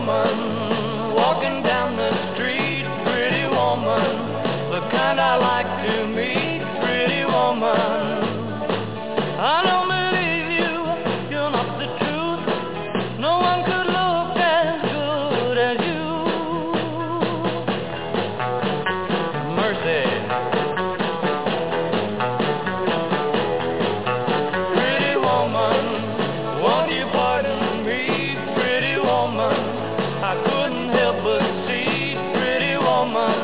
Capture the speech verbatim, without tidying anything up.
woman, walking down the street, pretty woman, the kind I like to meet, pretty woman. I don't believe you, you're not the truth, no one could look as good as you. Mercy. Pretty woman, won't you pardon me, pretty woman, I couldn't help but see, pretty woman.